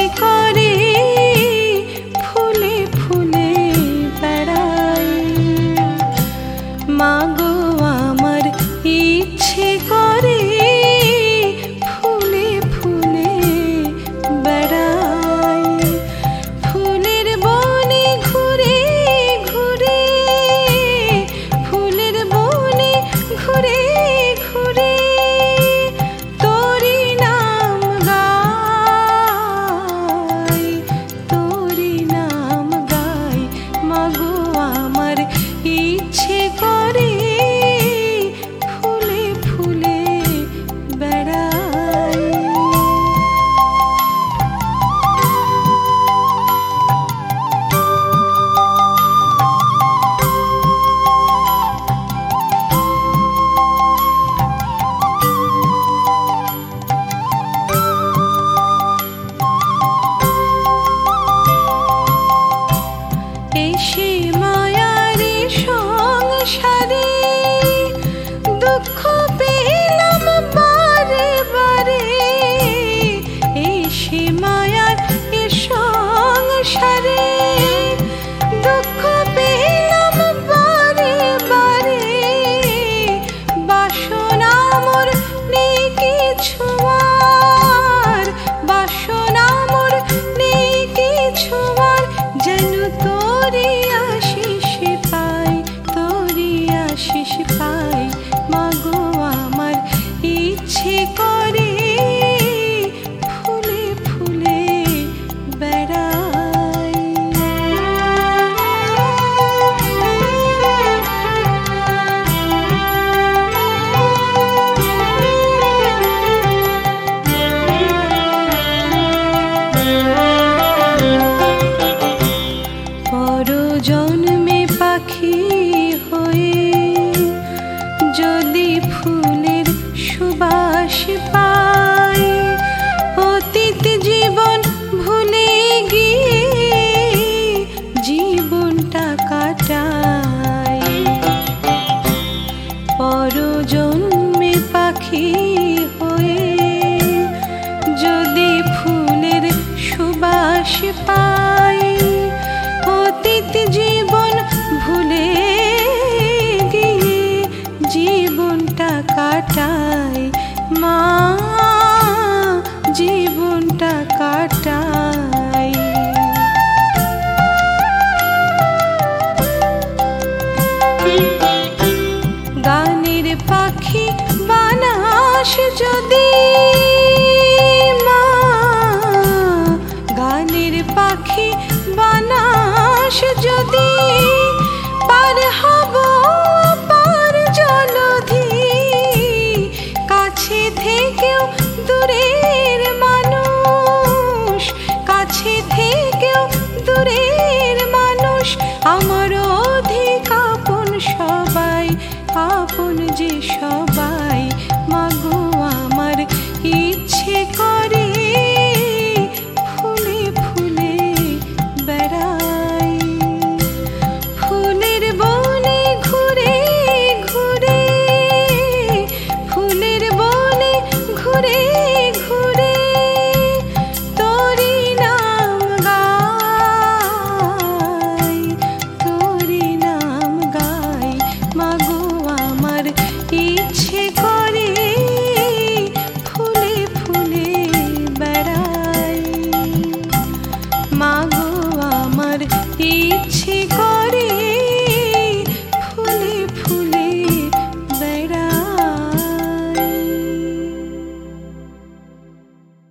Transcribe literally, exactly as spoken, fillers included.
করে ফুলে ফুলে বেড়াই। মাগো আমার ইচ্ছে করে ফুলে ফুলে বেড়াই। ফুলের বনে ঘুরে ঘুরে, ফুলের বনে ঘুরে ঘুরে তোরি নাম গাই, তোরি নাম গাই। মাগো আমার ইচ্ছে করে ফুলে ফুলে বেড়াই। এসে মায়ারে সংসারে দুঃখ পেলাম বারে বারে। এসে মায়ার এ সংসারে দুঃখ পেলাম বারে বারে। বাসনা মোর নেই কিছু আর, বাসনা মোর নেই কিছু আর, যেন তোরি আশিস পাই, তোরি আশিস পাই। মাগো আমার ইচ্ছে করে ফুলে ফুলে বেড়াই। পরজন্মে পাখি হয়ে যদি ফুলের সুবাস পাই, অতীত জীবন ভুলে গিয়ে জীবনটা কাটাই। পরজন্মে পাখি হয়ে যদি ফুলের সুবাস পাই, অতীত জীবন ভুলে গিয়ে জীবনটা কাটাই। মা জীবনটা কাটাই। গানের পাখি বানাস যদি মা, গানের পাখি বানাস যদি, পার হব পার জলধি। কাছে থেকেও দূরের মানুষ, কাছে থেকেও দূরের মানুষ আমার